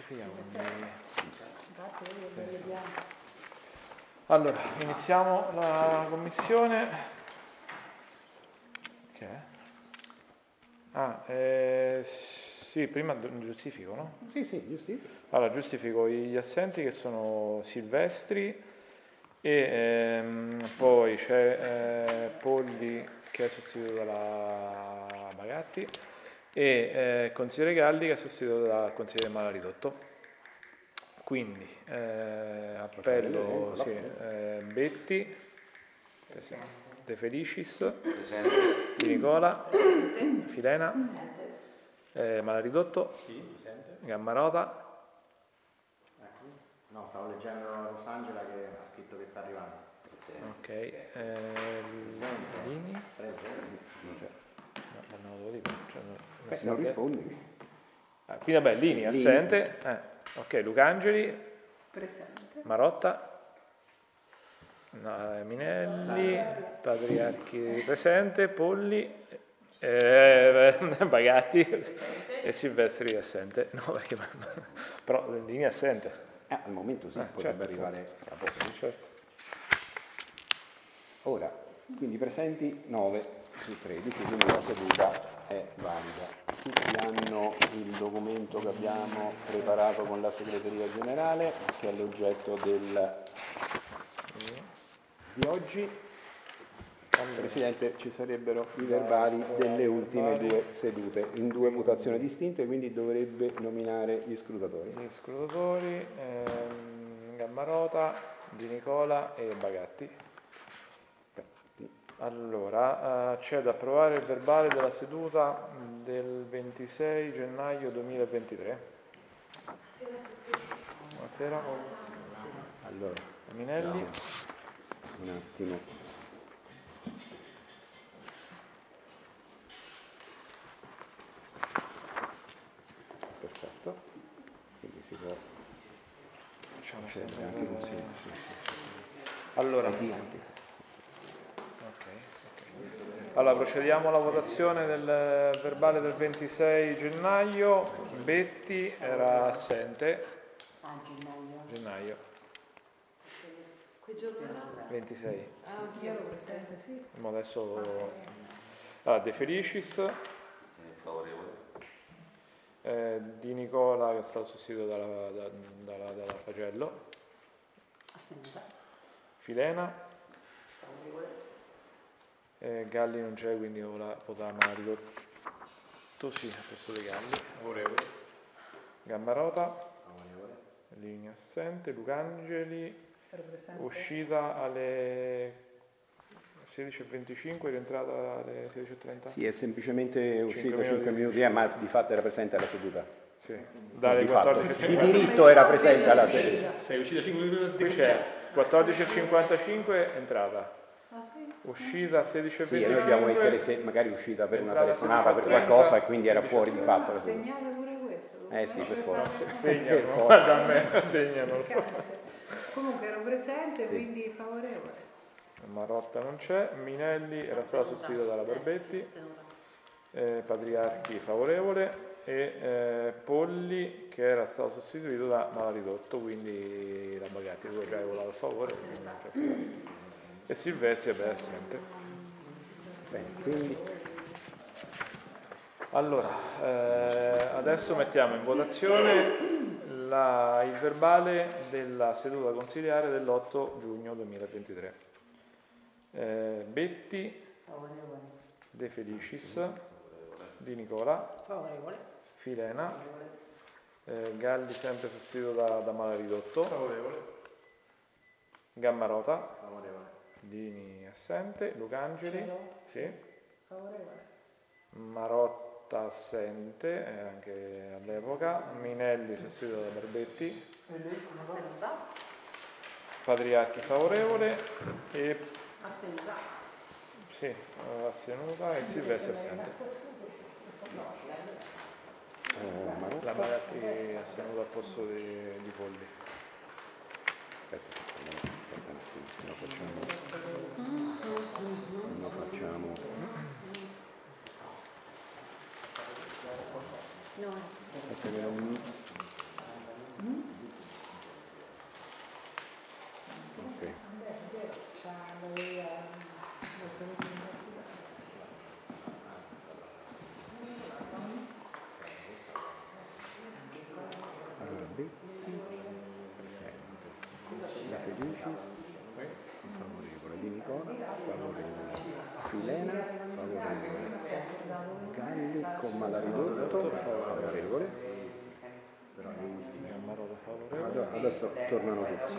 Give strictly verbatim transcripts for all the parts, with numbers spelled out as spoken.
verifichiamo. Sì. Allora, iniziamo la commissione. Che è? Ah, eh, sì, prima giustifico, no? Sì, sì, giustifico. Allora, giustifico gli assenti che sono Silvestri e ehm, poi c'è eh, Polli che è sostituito dalla Bagatti e eh, consigliere Galli che è sostituito dal consigliere Malaridotto. Quindi eh, appello sì, eh, Betti, De Felicis, Di Nicola, Filena, eh, Malaridotto, Gammarota. No, stavo leggendo Rosangela che ha scritto che sta arrivando. Ok, eh, Lini. Presente. Non c'è. No, non lo dico. Cioè, non, Beh, non rispondi. Ah, quindi vabbè, Lini, assente. Eh. Ok, Lucangeli, presente. Marotta, no, Minelli, Patriarchi presente, Polli, eh, Bagatti e Silvestri assente. No, perché però Lini assente. Eh, al momento sì, eh, potrebbe certo, arrivare certo. a posto. Certo. Ora, quindi presenti nove su tredici, quindi la seduta è valida. Tutti hanno il documento che abbiamo preparato con la segreteria generale, che è l'oggetto del... di oggi. Presidente, ci sarebbero i verbali delle ultime due sedute, in due votazioni distinte, quindi dovrebbe nominare gli scrutatori. Gli scrutatori, ehm, Gammarota, Di Nicola e Bagatti. Allora, uh, c'è da approvare il verbale della seduta del ventisei gennaio duemilaventitré. Buonasera. Allora, Minelli. Un attimo. Perfetto. Quindi si può procedere anche così. Sì, sì, sì. Allora, anche se Allora, procediamo alla votazione del verbale del ventisei gennaio. Betti era assente. Ah, gennaio. Gennaio. Che giorno era? ventisei. Ah, anch'io ero presente, sì. Ma adesso... Allora, De Felicis. Favorevole. Eh, Di Nicola, che è stato sostituito dalla, da, dalla, dalla Fagello. Astenuta. Filena. Favorevole. Eh, Galli non c'è, quindi ora vota Malaridotto, sì, a posto dei Galli. Favorevole. Gammarota. Favorevole. Linea assente. Lucangeli. Ero presente. Uscita alle sedici e venticinque, rientrata alle sedici e trenta? sì, è semplicemente uscito minuti cinque di minuti, eh, ma di fatto era presente alla seduta. Sì, dalle di, fatto, quattordici e di cinquanta. diritto era presente alla seduta. Sei uscita cinque minuti. Qui c'è quattordici e cinquantacinque entrata, uscita sedici e Sì, venticinque. noi dobbiamo mettere se magari uscita per una Entrata telefonata, per sedici e qualcosa, trenta. e quindi era fuori di fatto la seduta. Segnale pure questo. Eh sì, per forza. Segnano, Per forza. guarda a me, segnano. Comunque ero presente, Sì. quindi favorevole. Marotta non c'è, Minelli era stato sostituito dalla Barbetti, eh, Patriarchi favorevole e eh, Polli che era stato sostituito da Malaridotto, quindi la Bagatti, due già votato a favore, quindi non c'è più. E Silvestri è assente. Bene, quindi Allora, eh, adesso mettiamo in votazione la, il verbale della seduta consiliare dell'otto giugno duemilaventitré. Eh, Betti, Favorevole. De Felicis, Di Nicola, Favorevole. Filena, eh, Galli sempre sostituito da, da Malaridotto, Favorevole. Gammarota, Favorevole. Dini assente, Lucangeli, Cielo. sì. Favorevole. Marotta assente, eh, anche all'epoca, Minelli sostituito da Barbetti, Astenuta. Patriarchi favorevole e Astenuta. sì, astenuta e Silvestri assente. eh, Marotta, La Bagatti è astenuta al posto di, di Polli. aspetta, aspetta un attimo, se no facciamo, se no facciamo, No, aspetta che non mi- Barbetti, la Felicis, favorevole, Di Nicola, favorevole, Filena, favorevole, Galli con Malaridotto, favorevole, però le ultime favorevole. Adesso tornano tutti.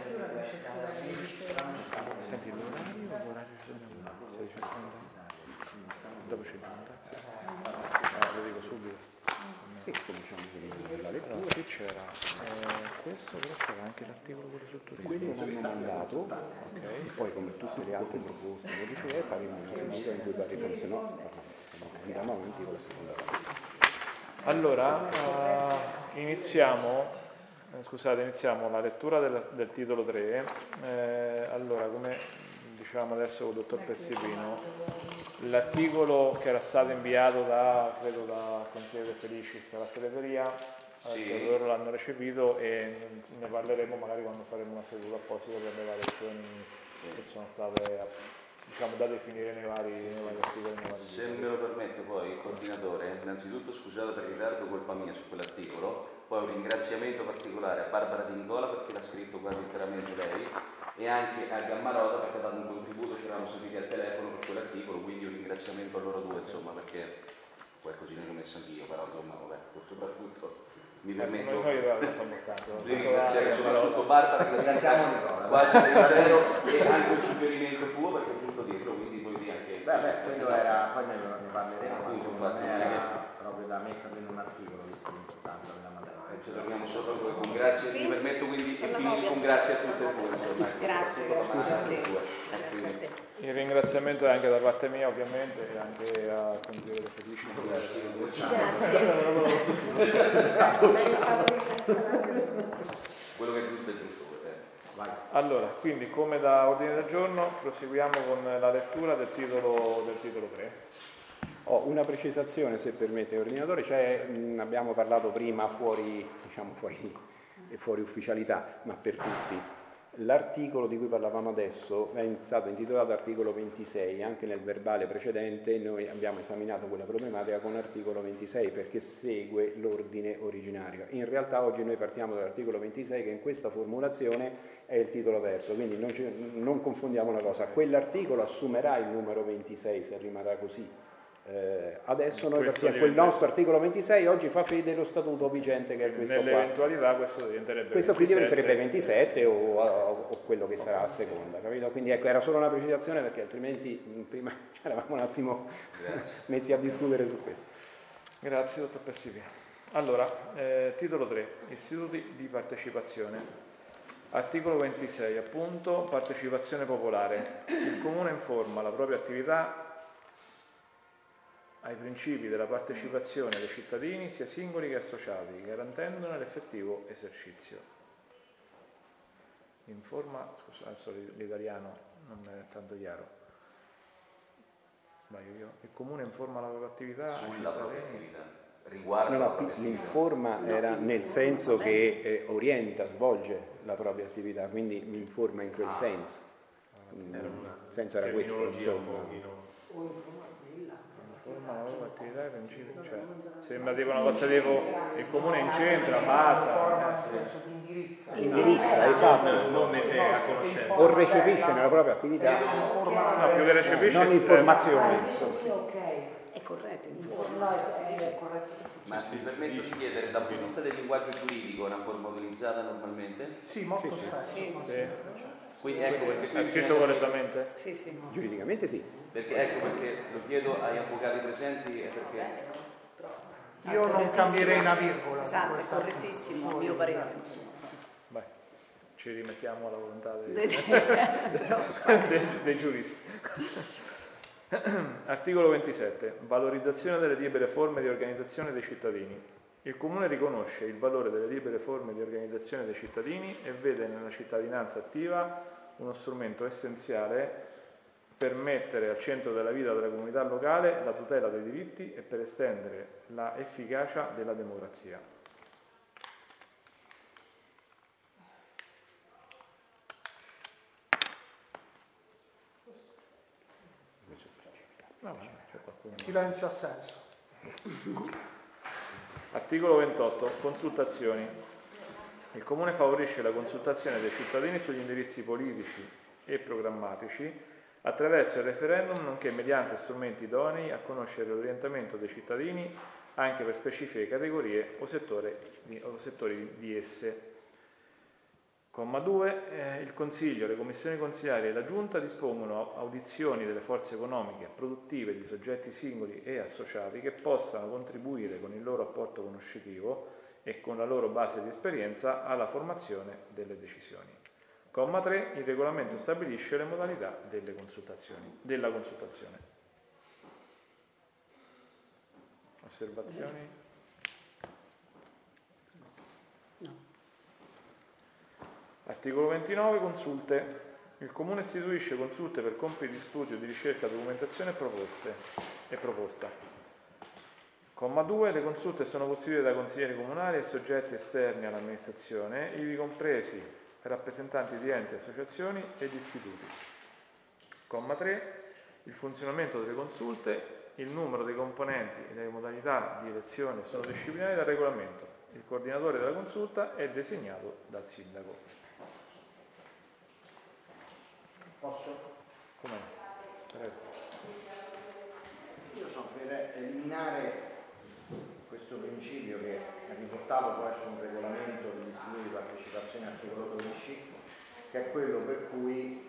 Senti l'orario o l'orario sedici e trenta? Dopo c'è giunta? Ah, lo dico subito. Sì, cominciamo con la lettura. Allora, qui c'era eh, questo, però c'era anche l'articolo quello sul turismo. Quello l'hanno mandato, Okay. poi come tutte le altre proposte modifiche faremo una seduta in cui parleremo, se no andiamo avanti con la seconda parte. Allora, eh, iniziamo, eh, scusate, iniziamo la lettura del, del titolo tre. Eh, allora, come diciamo adesso con il dottor Pessipino, l'articolo che era stato inviato da, credo, da consigliere Felicis alla segreteria, Sì. loro l'hanno recepito e ne parleremo magari quando faremo una seduta apposita per le variazioni che sono state, diciamo, da definire nei vari, nei vari articoli. Nei vari Se me lo permette poi il coordinatore, innanzitutto scusate per il ritardo, colpa mia su quell'articolo, poi un ringraziamento particolare a Barbara Di Nicola perché l'ha scritto quasi interamente lei e anche a Gammaroda perché ha dato un contributo, ci eravamo sentiti al telefono per quell'articolo, quindi un ringraziamento a loro due, insomma, perché poi così ne ho messo anch'io, però insomma, vabbè, soprattutto mi permetto Noi abbiamo di ringraziare soprattutto Barbara che l'ha Ringraziamo scritto Nicola. quasi intero e anche un suggerimento tuo perché è giusto dirlo, quindi poi di anche Beh, beh, quello era, poi ne, ne parleremo, ma Appunto, secondo infatti, me non è era proprio da metterlo in un articolo, visto l'importanza della materia. ci torniamo sopra con un grazie, Sì? mi permetto quindi e Sono finisco Fabio. un grazie a tutte e due, insomma, ecco, Grazie, soprattutto grazie a a te. due. Grazie a te. Il ringraziamento è anche da parte mia ovviamente e anche al consigliere Felici. Quello che è giusto è giusto. eh. Vai. Allora, quindi come da ordine del giorno proseguiamo con la lettura del titolo, del titolo tre. Ho una precisazione, se permette l'ordinatore, cioè, mh, abbiamo parlato prima fuori, diciamo fuori, fuori ufficialità, ma per tutti. L'articolo di cui parlavamo adesso è stato intitolato articolo ventisei, anche nel verbale precedente noi abbiamo esaminato quella problematica con articolo ventisei perché segue l'ordine originario. In realtà oggi noi partiamo dall'articolo ventisei che in questa formulazione è il titolo terzo, quindi non, ci, non confondiamo una cosa, quell'articolo assumerà il numero ventisei se rimarrà così. Eh, adesso noi Questo partiamo, quel diventa- nostro articolo ventisei oggi fa fede lo statuto vigente che è questo qua. Nell'eventualità questo diventerebbe Questo qui ventisette. diventerebbe ventisette o, o- o quello che sarà a seconda, capito? Quindi ecco, era solo una precisazione perché altrimenti mh, prima ci eravamo un attimo messi a discutere su questo. Grazie, dottor Pessipino. Allora, eh, titolo tre, istituti di partecipazione. Articolo ventisei, appunto, partecipazione popolare. Il Comune informa la propria attività ai principi della partecipazione dei cittadini, sia singoli che associati, garantendone l'effettivo esercizio. Informa, scusa, adesso l'italiano non è tanto chiaro. Sbaglio io. Il Comune informa la propria attività ai Sulla propria cittadini. attività, riguardo No, la no, propria attività. l'informa era nel senso che eh, orienta, svolge la propria attività, quindi mi informa in quel senso. Mm, Il senso era questo, insomma. Informa la propria attività ai principi, cioè, sembra tipo una cosa tipo il Comune incentra, basa, nel senso di indirizzo. Indirizza, esatto. non mette a conoscenza. O recepisce nella propria attività, no, più che recepisce non eh, informazioni. Sì, ok. È corretto, Inform- no, è, è corretto così. Ma mi permetto di chiedere, dal punto di vista del linguaggio giuridico, è una forma utilizzata normalmente? Sì, molto spesso. Sì. sì. Quindi ecco perché qui È scritto bisogna capire- correttamente? Sì, sì. Giuridicamente sì. Perché ecco perché lo chiedo agli avvocati presenti e perché Io non cambierei una virgola. Esatto, è Questa- correttissimo, a mio parere. Insomma. Vai, ci rimettiamo alla volontà dei, Però, dei, dei giuristi. Articolo ventisette. Valorizzazione delle libere forme di organizzazione dei cittadini. Il Comune riconosce il valore delle libere forme di organizzazione dei cittadini e vede nella cittadinanza attiva uno strumento essenziale per mettere al centro della vita della comunità locale la tutela dei diritti e per estendere la efficacia della democrazia. No, ma c'è qualcuno. Silenzio assenso. Articolo ventotto. Consultazioni. Il Comune favorisce la consultazione dei cittadini sugli indirizzi politici e programmatici attraverso il referendum, nonché mediante strumenti idonei a conoscere l'orientamento dei cittadini anche per specifiche categorie o, settore di, o settori di esse. Comma due. Eh, il Consiglio, le commissioni consigliari e la Giunta dispongono audizioni delle forze economiche, produttive, di soggetti singoli e associati che possano contribuire con il loro apporto conoscitivo e con la loro base di esperienza alla formazione delle decisioni. Comma tre. Il regolamento stabilisce le modalità delle consultazioni, della consultazione. Osservazioni? No. Articolo ventinove. Consulte. Il Comune istituisce consulte per compiti di studio, di ricerca, documentazione e proposte e proposta. Comma due. Le consulte sono costituite da consiglieri comunali e soggetti esterni all'amministrazione, ivi compresi rappresentanti di enti, associazioni ed istituti. Comma tre. Il funzionamento delle consulte, il numero dei componenti e le modalità di elezione sono disciplinati dal regolamento. Il coordinatore della consulta è designato dal sindaco. Posso? Com'è? Prego. Io sono per eliminare questo principio che è riportato poi su un regolamento dell'istituto di partecipazione articolo dodici, che è quello per cui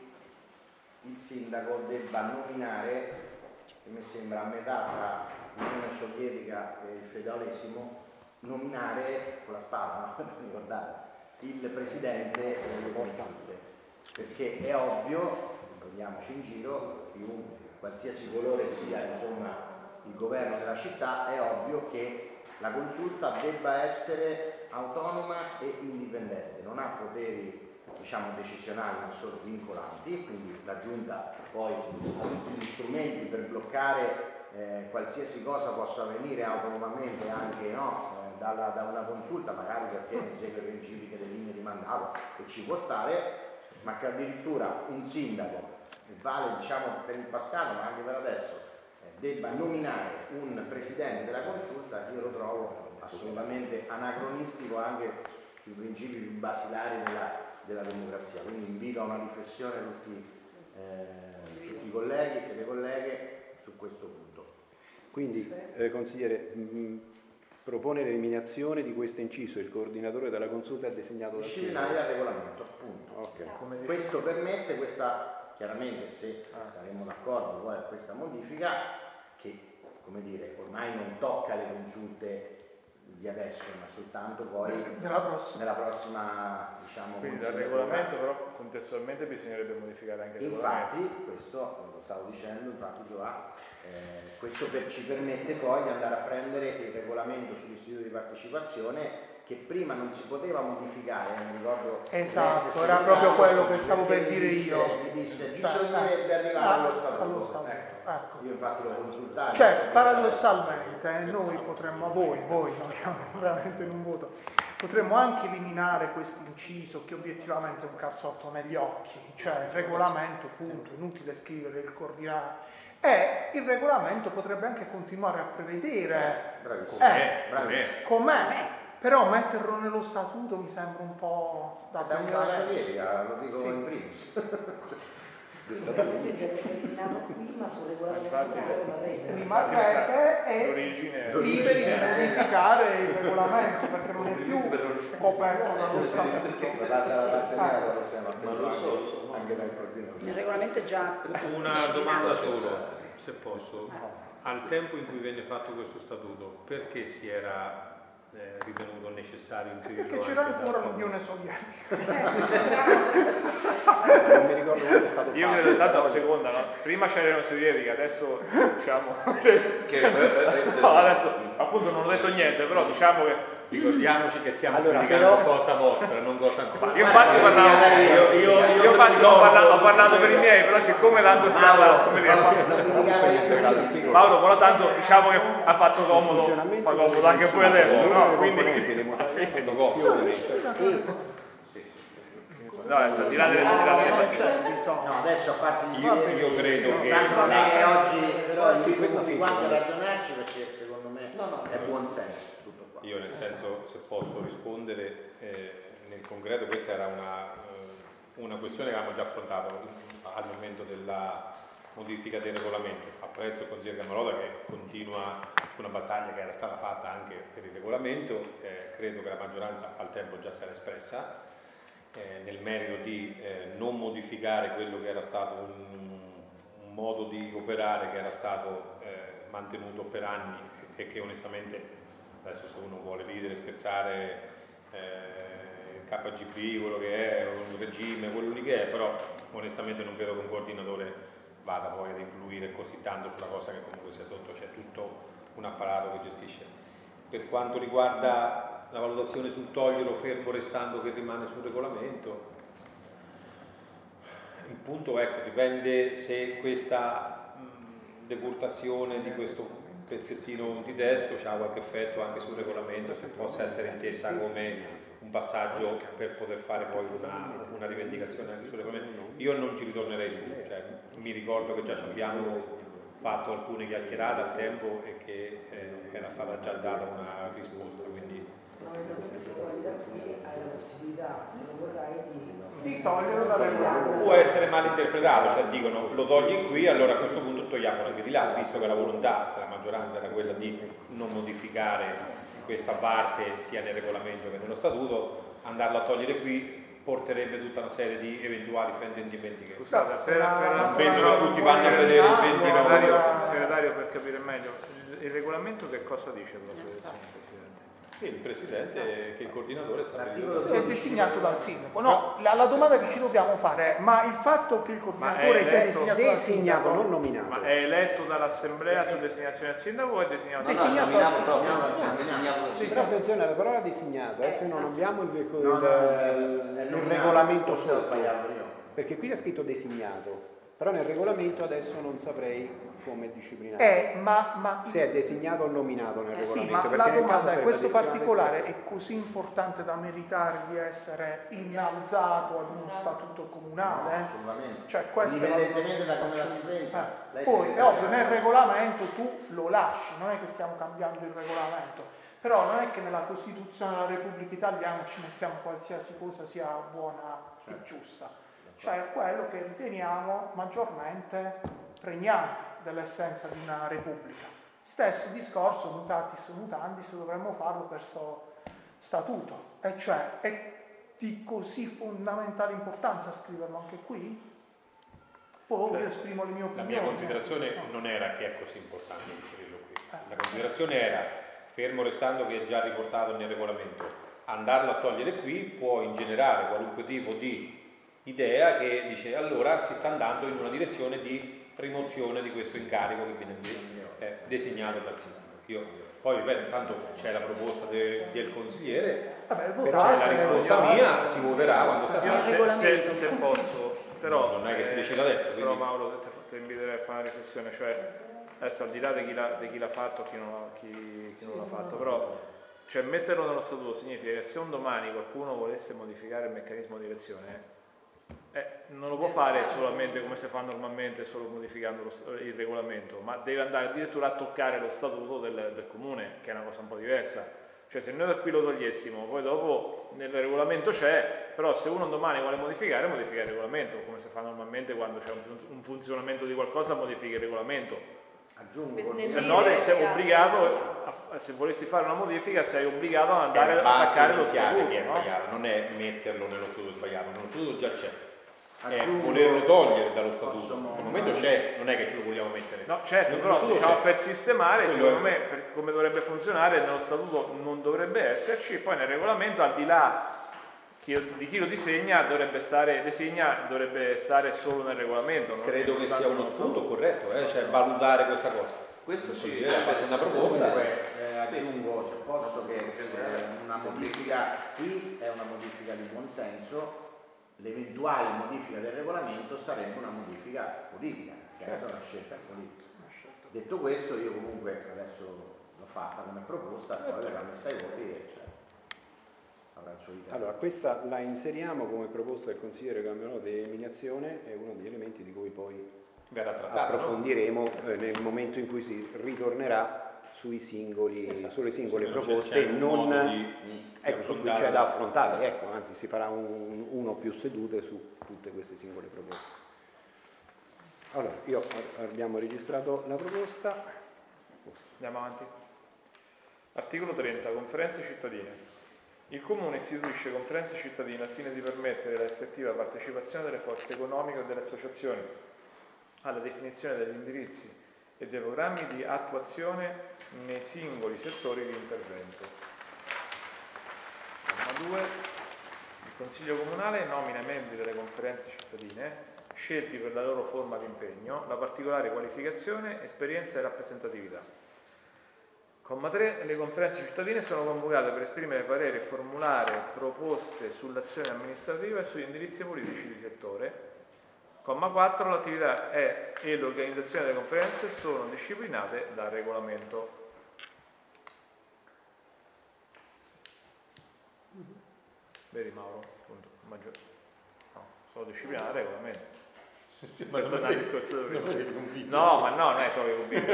il sindaco debba nominare, che mi sembra a metà tra l'Unione Sovietica e il feudalesimo, nominare con la spada, no? Ricordate, il presidente delle consulte, perché è ovvio, non prendiamoci in giro, più qualsiasi colore sia insomma il governo della città, è ovvio che la consulta debba essere autonoma e indipendente, non ha poteri diciamo decisionali ma solo vincolanti, quindi la Giunta poi ha tutti gli strumenti per bloccare eh, qualsiasi cosa possa avvenire autonomamente anche no, eh, dalla, da una consulta, magari perché non segue i principi delle linee di mandato, che ci può stare, ma che addirittura un sindaco, che vale diciamo per il passato ma anche per adesso, eh, debba nominare un presidente della consulta, io lo trovo assolutamente anacronistico anche sui principi più basilari della della democrazia, quindi invito a una riflessione tutti, eh, tutti i colleghi e le colleghe su questo punto. Quindi, eh, consigliere, mh, propone l'eliminazione di questo inciso, il coordinatore della consulta è designato dal disciplinari dal regolamento, appunto. Okay. Questo permette questa, chiaramente se saremo d'accordo poi a questa modifica, che come dire, ormai non tocca le consulte di adesso, ma soltanto poi della prossima, nella prossima diciamo, quindi dal regolamento, però contestualmente bisognerebbe modificare anche il infatti, regolamento. Questo lo stavo dicendo, infatti Giovanni, eh, questo per, ci permette poi di andare a prendere il regolamento sull'istituto di partecipazione che prima non si poteva modificare, mi ricordo. Esatto, era proprio quello che stavo per dire disse, io. Mi disse bisognerebbe arrivare ah, allo statuto. Allo statuto. Ecco. Ecco. Io infatti l'ho consultato. Cioè, paradossalmente, eh, noi potremmo, voi, voi, noi veramente non voto, potremmo anche eliminare questo inciso che obiettivamente è un cazzotto negli occhi, cioè il regolamento, punto, inutile scrivere il coordinato. E il regolamento potrebbe anche continuare a prevedere bravissimo, eh, bravissimo. com'è, però metterlo nello statuto mi sembra un po' da da una sovietica, lo dico sì. in primis. Quindi viene eliminato qui, ma sul regolamento non regole. Rimarrebbe e liberi di modificare il regolamento perché non è più coperto dallo statuto. Ma lo so, anche dal coordinatore. Il regolamento è già una domanda solo, se posso. Al tempo in cui venne fatto questo statuto, perché si era eh, ritenuto necessario inserirlo? Perché c'era ancora l'Unione Sovietica. Non mi ricordo quando è stato fatto. Io mi ero dato a seconda, no? Prima c'era l'Unione Sovietica, adesso diciamo che, no, adesso appunto non ho detto niente, però diciamo che ricordiamoci che stiamo allora, criticando però... cosa vostra, non cosa nostra. io infatti parlavo io, io, io, io infatti ho, parlato, ho parlato per i miei, però siccome tanto stiamo come dire, Paolo, però tanto diciamo che ha fatto comodo, fa comodo anche poi adesso, no? Quindi no, adesso al di là delle no, adesso a parte gli io, io credo che tanto non è che oggi però invito tutti quanti a ragionarci perché secondo me è buon senso tutto qua. io nel senso, se posso rispondere, eh, nel concreto questa era una, eh, una questione che avevamo già affrontato al momento della modifica del regolamento. Apprezzo il consigliere Gammarola che continua su una battaglia che era stata fatta anche per il regolamento, eh, credo che la maggioranza al tempo già si era espressa eh, nel merito di eh, non modificare quello che era stato un, un modo di operare che era stato eh, mantenuto per anni e che onestamente, adesso se uno vuole ridere, scherzare, eh, K G P, quello che è, un regime, quello lì che è, però onestamente non credo che un coordinatore vada poi ad influire così tanto sulla cosa che comunque sia sotto, c'è tutto un apparato che gestisce. Per quanto riguarda la valutazione sul toglierlo fermo restando che rimane sul regolamento, il punto ecco, dipende se questa mh, decurtazione di questo pezzettino di testo ha qualche effetto anche sul regolamento, se possa essere intesa come un passaggio per poter fare poi una, una rivendicazione anche sul regolamento. Io non ci ritornerei su, cioè, mi ricordo che già ci abbiamo fatto alcune chiacchierate al tempo e che eh, era stata già data una risposta, quindi fondamentalmente se lo togli da qui hai la possibilità, se lo vorrai, di, di toglierlo dal regolamento. può essere mal interpretato, cioè dicono lo togli qui, allora a questo punto togliamo anche di là, visto che la volontà della maggioranza era quella di non modificare questa parte sia nel regolamento che nello statuto, andarlo a togliere qui porterebbe tutta una serie di eventuali fraintendimenti che Scusate, per, per, non penso che tutti vanno a vedere il segretario, ventidue. segretario, per capire meglio, il, il regolamento che cosa dice per la sua elezione, Presidente? Il Presidente che il coordinatore sta è designato dal sindaco. No, la, la domanda che ci dobbiamo fare è: ma il fatto che il coordinatore sia designato dal designato, sindaco, non nominato, Ma è eletto dall'assemblea su designazione del sindaco o è designato No, dal no, è Designato nominato dal proprio, sindaco. è designato dal però sindaco. attenzione alla parola designato, adesso non abbiamo il, il, No, no, il, è il nominato, regolamento forse ho sotto, sbagliato io. perché qui è scritto designato, però nel regolamento adesso non saprei come disciplinare. Eh, ma, ma se è designato o nominato nel Eh sì, regolamento. ma perché la nel caso domanda è: sarebbe questo addirittura particolare un'espressione. è così importante da meritare di essere innalzato ad uno statuto comunale? No, assolutamente. Cioè, questa è la Indipendentemente da come la domanda. si pensa. Eh, lei Poi si è ovvio, deve- nel regolamento tu lo lasci, non è che stiamo cambiando il regolamento, però non è che nella Costituzione della Repubblica Italiana ci mettiamo qualsiasi cosa sia buona e giusta, cioè è quello che riteniamo maggiormente pregnante dell'essenza di una repubblica. Stesso discorso, mutatis mutandis, dovremmo farlo verso statuto, e cioè è di così fondamentale importanza scriverlo anche qui? Poi io esprimo le mie La opinioni. mia considerazione non era che è così importante inserirlo qui, la considerazione era, fermo restando che è già riportato nel regolamento, andarlo a togliere qui può ingenerare qualunque tipo di idea che dice allora si sta andando in una direzione di rimozione di questo incarico che viene eh, designato dal sindaco. Io poi ripeto, intanto c'è la proposta de, del consigliere, Vabbè, però c'è la risposta votate, mia, si voterà quando sarà. Io se, se, se posso, però non è che si decide adesso. Però Quindi... Mauro ti, ti inviterei a fare una riflessione, cioè adesso al di là di chi l'ha, di chi l'ha fatto, chi non, chi, chi non l'ha fatto, però cioè metterlo nello statuto significa che se un domani qualcuno volesse modificare il meccanismo di elezione, eh, non lo può fare solamente come si fa normalmente, solo modificando lo, il regolamento, ma deve andare addirittura a toccare lo statuto del, del comune, che è una cosa un po' diversa. Cioè se noi da qui lo togliessimo, poi dopo nel regolamento c'è, però se uno domani vuole modificare, modifica il regolamento, come si fa normalmente quando c'è un, un funzionamento di qualcosa, modifica il regolamento. Aggiungo, Se no sei obbligato, a, se volessi fare una modifica, sei obbligato ad andare ad attaccare lo statuto, che è no? sbagliato, non è metterlo nello statuto sbagliato, nello statuto già c'è. È aggiungo, volerlo togliere dallo statuto. posso- Al momento c'è, non è che ce lo vogliamo mettere. No, certo, Nello però statuto diciamo, c'è. per sistemare, Quello secondo è- me, per come dovrebbe funzionare, nello statuto non dovrebbe esserci, poi nel regolamento, al di là chi- di chi lo disegna, dovrebbe stare, designa, dovrebbe stare solo nel regolamento. Non Credo che soltanto sia uno nello spunto corretto, eh? Cioè valutare questa cosa. Questo Il sì, consigliere ha fatto una proposta. Comunque eh, aggiungo, se posso, che eh, una modifica qui è una modifica di buon senso, l'eventuale modifica del regolamento sarebbe una modifica politica, nel senso una scelta politica. Detto questo, io comunque adesso l'ho fatta come proposta, poi verrà messa ai voti e cioè, avrà il suo iter. Allora, questa la inseriamo come proposta del consigliere Gammarola di eliminazione, è uno degli elementi di cui poi Verrà trattato, no? approfondiremo eh, nel momento in cui si ritornerà sui singoli, esatto, sulle singole sì, proposte, c'è un non modo di, ecco, qui c'è da affrontare, ecco, anzi si farà un, uno o più sedute su tutte queste singole proposte. Allora, io abbiamo registrato la proposta. Andiamo avanti. Articolo trenta. Conferenze cittadine. Il Comune istituisce conferenze cittadine al fine di permettere l'effettiva partecipazione delle forze economiche e delle associazioni alla definizione degli indirizzi e dei programmi di attuazione nei singoli settori di intervento. Comma due. Il Consiglio Comunale nomina i membri delle conferenze cittadine scelti per la loro forma di impegno, la particolare qualificazione, esperienza e rappresentatività. Comma tre. Le conferenze cittadine sono convocate per esprimere pareri e formulare proposte sull'azione amministrativa e sugli indirizzi politici di settore. Comma quattro. L'attività è, e l'organizzazione delle conferenze sono disciplinate dal regolamento. Vedi Mauro? Appunto, maggior... no, sono disciplinate dal regolamento. Sì, sì, per tornare al discorso di prima. prima. No, ma no, non è proprio convinto.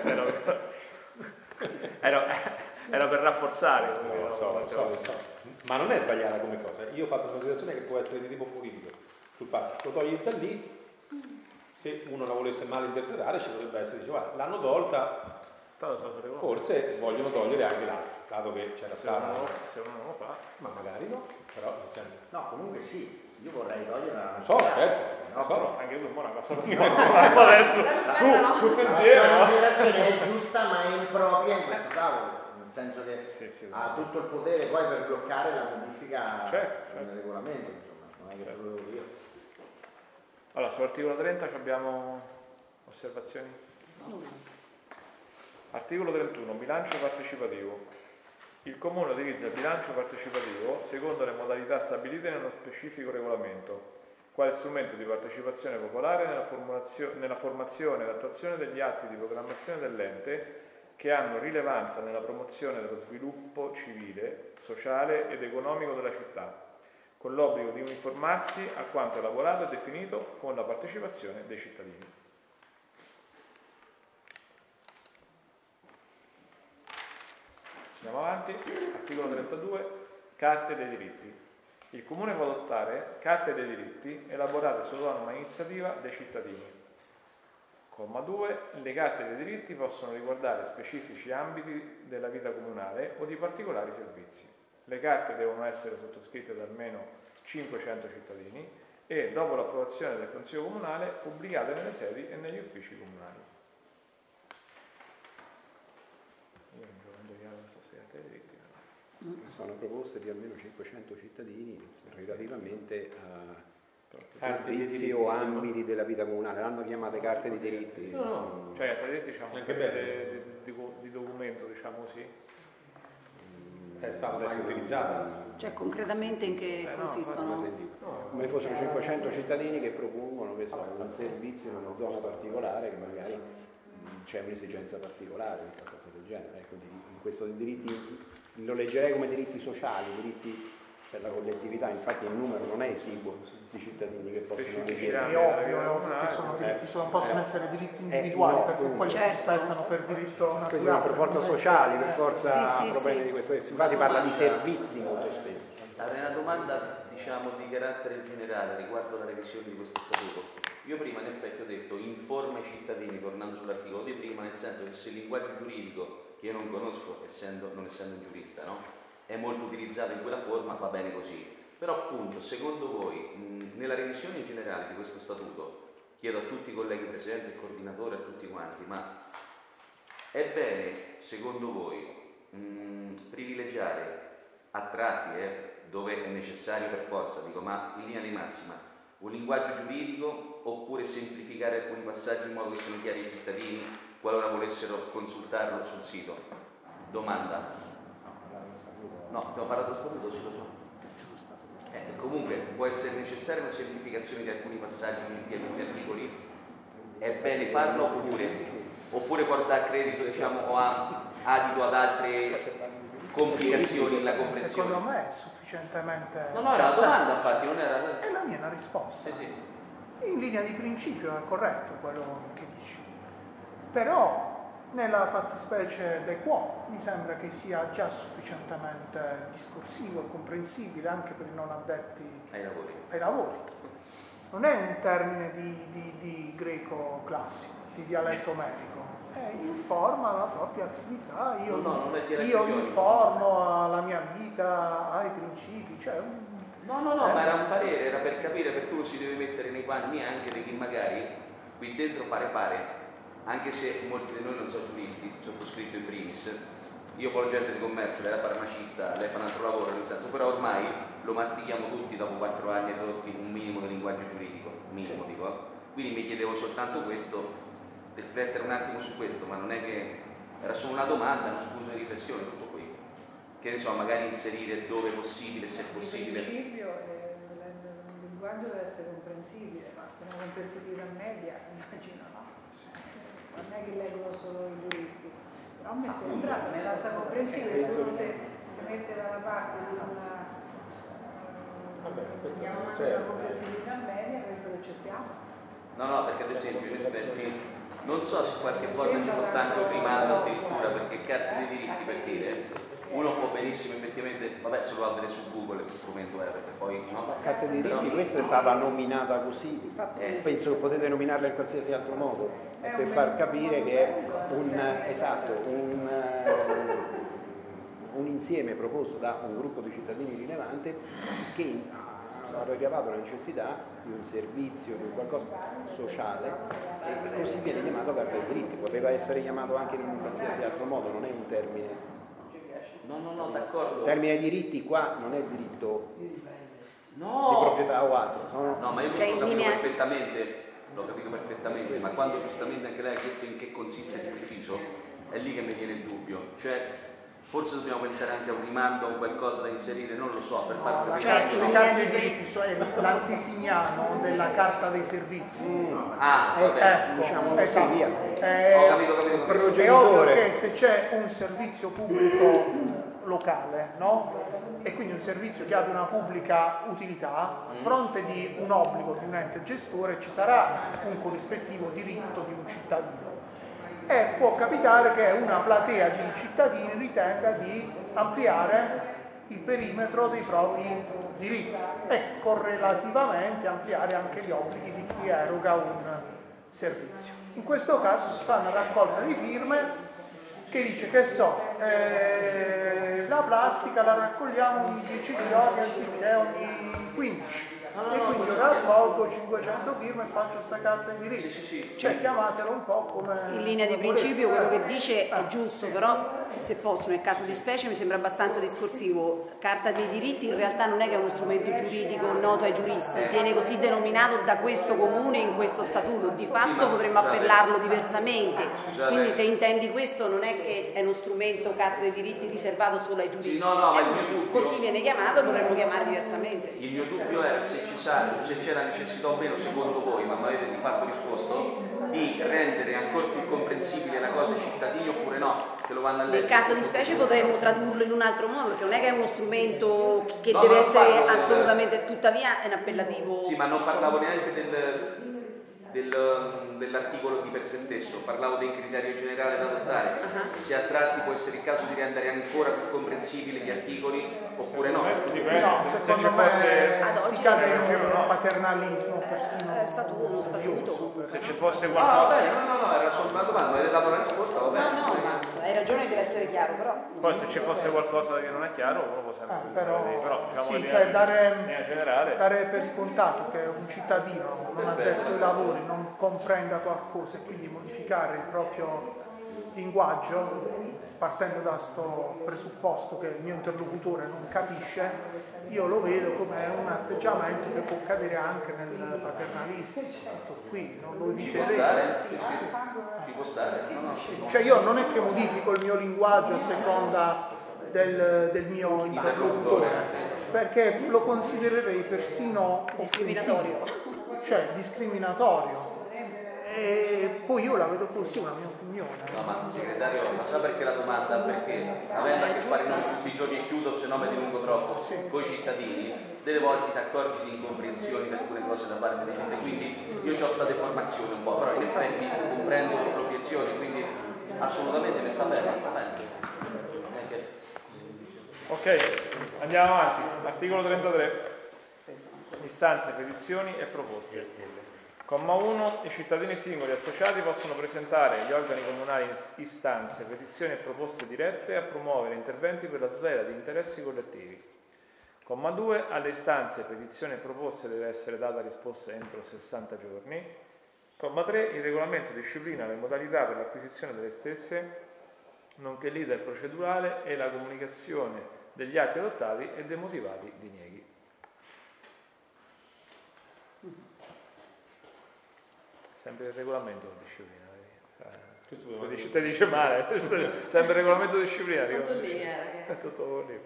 Era, era per rafforzare. No, lo so, lo so, lo so. Ma non è sbagliata come cosa. Io ho fatto una considerazione che può essere di tipo politico. Sul fatto, lo togli da lì, se uno la volesse male interpretare ci potrebbe essere, dice, guarda, l'hanno tolta, forse vogliono togliere anche l'altro, dato che c'era se stata... Uno, se uno non lo fa. Ma magari no, però non sembra. No, comunque sì, io vorrei togliere la... Non so, certo. No, so. Anche tu, buona cosa. Adesso, tu, tutto insieme. La considerazione è giusta ma è impropria in questo tavolo, nel senso che sì, sì, ha tutto il potere poi per bloccare la modifica certo, del certo. regolamento, insomma, non è che certo. lo devo dire. Allora, sull'articolo trenta abbiamo osservazioni? No. Articolo trentuno. Bilancio partecipativo. Il Comune utilizza il bilancio partecipativo secondo le modalità stabilite nello specifico regolamento, quale strumento di partecipazione popolare nella, nella formazione e attuazione degli atti di programmazione dell'ente che hanno rilevanza nella promozione dello sviluppo civile, sociale ed economico della città, con l'obbligo di uniformarsi a quanto elaborato e definito con la partecipazione dei cittadini. Andiamo avanti. Articolo trentadue. Carte dei diritti. Il Comune può adottare carte dei diritti elaborate su autonoma iniziativa dei cittadini. Comma due. Le carte dei diritti possono riguardare specifici ambiti della vita comunale o di particolari servizi. Le carte devono essere sottoscritte da almeno cinquecento cittadini e, dopo l'approvazione del Consiglio Comunale, pubblicate nelle sedi e negli uffici comunali. Io non giocando via questa carte dei diritti. Sono proposte di almeno cinquecento cittadini relativamente a Carte servizi diritti, o sì, ambiti della vita comunale. L'hanno chiamate carte di diritti. No, no. Cioè, carte dei diritti, diciamo, Anche di, bene. di, di, di documento, diciamo così. È stata mai utilizzata. Cioè concretamente in che Eh, no, consistono? No, come fossero cinquecento cittadini che propongono che so, un servizio in una zona particolare che magari mh, c'è un'esigenza particolare, qualcosa del genere. Ecco, in questo diritti lo leggerei come diritti sociali, diritti per la collettività, infatti il numero non è esiguo di cittadini che possono Specificità. chiedere. È ovvio, è ovvio che sono diritti, sono, possono essere diritti individuali, no, perché quelli certo. che spettano per diritto naturale. Questi sono per forza sociali, per forza Sì, sì, problemi sì. di questo. Infatti parla di servizi molto spesso. Avrei una domanda, diciamo, di carattere generale riguardo alla revisione di questo statuto. Io prima in effetti ho detto informa i cittadini, tornando sull'articolo di prima, nel senso che se il linguaggio giuridico, che io non conosco essendo, non essendo un giurista, no? È molto utilizzato in quella forma, va bene così. Però appunto, secondo voi, mh, nella revisione in generale di questo statuto, chiedo a tutti i colleghi presenti, al coordinatore, a tutti quanti, ma è bene, secondo voi, mh, privilegiare a tratti, eh, dove è necessario per forza, dico, ma in linea di massima, un linguaggio giuridico oppure semplificare alcuni passaggi in modo che siano chiari ai cittadini qualora volessero consultarlo sul sito? Domanda. No, stiamo parlando dello statuto, sì lo so. Eh, comunque può essere necessaria una semplificazione di alcuni passaggi di alcuni articoli? È bene farlo oppure? Oppure porta a credito, diciamo, o a adito ad altre complicazioni nella comprensione? Secondo me è sufficientemente... No, no, era una domanda, infatti, non era... E la mia è una risposta. Sì, sì. In linea di principio è corretto quello che dici. Però Nella fattispecie dei quo mi sembra che sia già sufficientemente discorsivo e comprensibile anche per i non addetti ai lavori. Ai lavori. Non è un termine di, di, di greco classico, di dialetto omerico, è informa la propria attività, io, no, no, io informo alla mia vita, ai principi, cioè un, No, no, no, eh, ma era un parere, era per capire perché uno si deve mettere nei panni anche di chi magari qui dentro pare pare, anche se molti di noi non sono giuristi, sottoscritto in primis, io poi gente di commercio, lei è farmacista, lei fa un altro lavoro, nel senso, però ormai lo mastichiamo tutti dopo quattro anni adotti un minimo di linguaggio giuridico, minimo sì. dico, quindi mi chiedevo soltanto questo, per riflettere un attimo su questo, ma non è che era solo una domanda, uno spunto di riflessione, tutto qui. Che ne so, magari inserire dove è possibile, se è possibile. In principio eh, il linguaggio deve essere comprensibile, ma una comprensibilità media, immagino, no? Non è che leggono solo i giuristi. Però a me sembra abbastanza comprensibile, se uno si, si mette dalla parte di una, uh, una comprensibilità media, penso che ci siamo. No, no, perché ad esempio in effetti non so se qualche volta ci può stare un rimando addirittura, perché carte dei diritti per dire uno può benissimo effettivamente, vabbè se lo va a vedere su Google che strumento è, perché poi no. La carta dei diritti, però, questa è stata nominata così, eh. penso che potete nominarla in qualsiasi altro modo, è per far capire che è un, esatto, un, un insieme proposto da un gruppo di cittadini rilevante che hanno rilevato la necessità di un servizio, di un qualcosa sociale e così viene chiamato carta dei diritti, poteva essere chiamato anche in un qualsiasi altro modo, non è un termine. No, no, no, d'accordo. Il termine diritti qua non è diritto no. di proprietà o altro. Sono... No, ma io questo l'ho capito perfettamente, l'ho capito perfettamente, ma quando giustamente anche lei ha chiesto in che consiste di preciso, è lì che mi viene il dubbio. Cioè, forse dobbiamo pensare anche a un rimando, a un qualcosa da inserire, non lo so, per far no, capire. Cioè, le carte dei diritti, cioè l'antesignano della carta dei servizi. Mm. Ah, eh, vabbè, ecco, diciamo esatto. così, via. Eh, ho capito, ho capito. È ovvio che se c'è un servizio pubblico locale, no? E quindi un servizio che abbia una pubblica utilità, a fronte di un obbligo di un ente gestore ci sarà un corrispettivo diritto di un cittadino. E può capitare che una platea di cittadini ritenga di ampliare il perimetro dei propri diritti e correlativamente ampliare anche gli obblighi di chi eroga un servizio. In questo caso si fa una raccolta di firme che dice che so, eh, la plastica la raccogliamo ogni dieci giorni anziché ogni quindici. No, no, e quindi io raccolgo cinquecento firme e faccio questa carta di diritti. Sì, sì, sì. Cioè chiamatelo un po' come... In linea di principio quello che dice è giusto, però se posso, nel caso di specie mi sembra abbastanza discorsivo. Carta dei diritti in realtà non è che è uno strumento giuridico noto ai giuristi, viene così denominato da questo comune in questo statuto, di fatto sì, potremmo scusate. appellarlo diversamente. Scusate. Quindi se intendi questo non è che è uno strumento carta dei diritti riservato solo ai giuristi, sì, no, no, ma il mio dubbio... così viene chiamato, potremmo chiamare diversamente. Il mio dubbio era se ci sa, se c'era necessità o meno secondo voi, ma mi avete di fatto risposto, di rendere ancora più comprensibile la cosa ai cittadini oppure no, che lo vanno a leggere. Nel caso di specie potremmo tradurlo in un altro modo, perché non è che è uno strumento che no, deve no, essere assolutamente, del... tuttavia è un appellativo. Sì, ma non parlavo neanche del... Del, dell'articolo di per sé stesso, parlavo del criterio generale da adottare. Uh-huh. Se a tratti può essere il caso di rendere ancora più comprensibili gli articoli oppure no? No, secondo me si cade in un paternalismo persino. È statuto, uno statuto. Se ci fosse Ah, qualcosa... va bene, no, no, no, era solo una domanda, avete dato la risposta, va bene. No, no, ma hai ragione, deve essere chiaro, però... Poi se ci fosse qualcosa che non è chiaro, uno può sempre ah, però, lì. Però diciamo sì, in cioè dare, generale... dare per scontato che un cittadino non addetto ai lavori non comprenda qualcosa e quindi modificare il proprio linguaggio partendo da questo presupposto che il mio interlocutore non capisce, io lo vedo come un atteggiamento che può cadere anche nel paternalismo. Qui non lo ci può stare, sì, sì. Ci può stare. No, no, sì. Cioè io non è che modifico il mio linguaggio a seconda del, del mio interlocutore, perché lo considererei persino discriminatorio, cioè discriminatorio. E poi io la vedo così, una mia opinione. No, ma segretario, ma sa perché la domanda? Perché avendo a che fare noi tutti i giorni, e chiudo se no mi dilungo troppo, sì. con i cittadini, delle volte ti accorgi di incomprensioni per alcune cose da parte dei cittadini, quindi io ho questa deformazione un po', però in effetti comprendo l'obiezione, quindi Assolutamente, mi sta bene, va bene. Ok, andiamo avanti. Articolo trentatré. Istanze, petizioni e proposte. Comma uno. I cittadini singoli associati possono presentare agli organi comunali istanze, petizioni e proposte dirette a promuovere interventi per la tutela di interessi collettivi. Comma due. Alle istanze, petizioni e proposte deve essere data risposta entro sessanta giorni. Comma tre. Il regolamento disciplina le modalità per l'acquisizione delle stesse, nonché l'iter procedurale e la comunicazione degli atti adottati e dei motivati dinieghi. Sempre il regolamento lo disciplina. Cioè, dice, te dice male, sempre il regolamento disciplina. Tutto lì era. È tutto lì.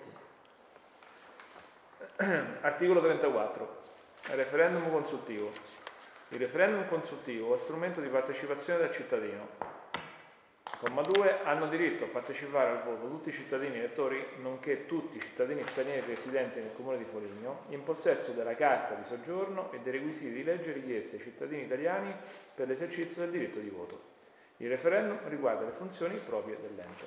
Articolo trentaquattro. Referendum consultivo. Il referendum consultivo è strumento di partecipazione del cittadino. Comma due. Hanno diritto a partecipare al voto tutti i cittadini elettori, nonché tutti i cittadini stranieri residenti nel comune di Foligno, in possesso della carta di soggiorno e dei requisiti di legge richiesti ai cittadini italiani per l'esercizio del diritto di voto. Il referendum riguarda le funzioni proprie dell'ente.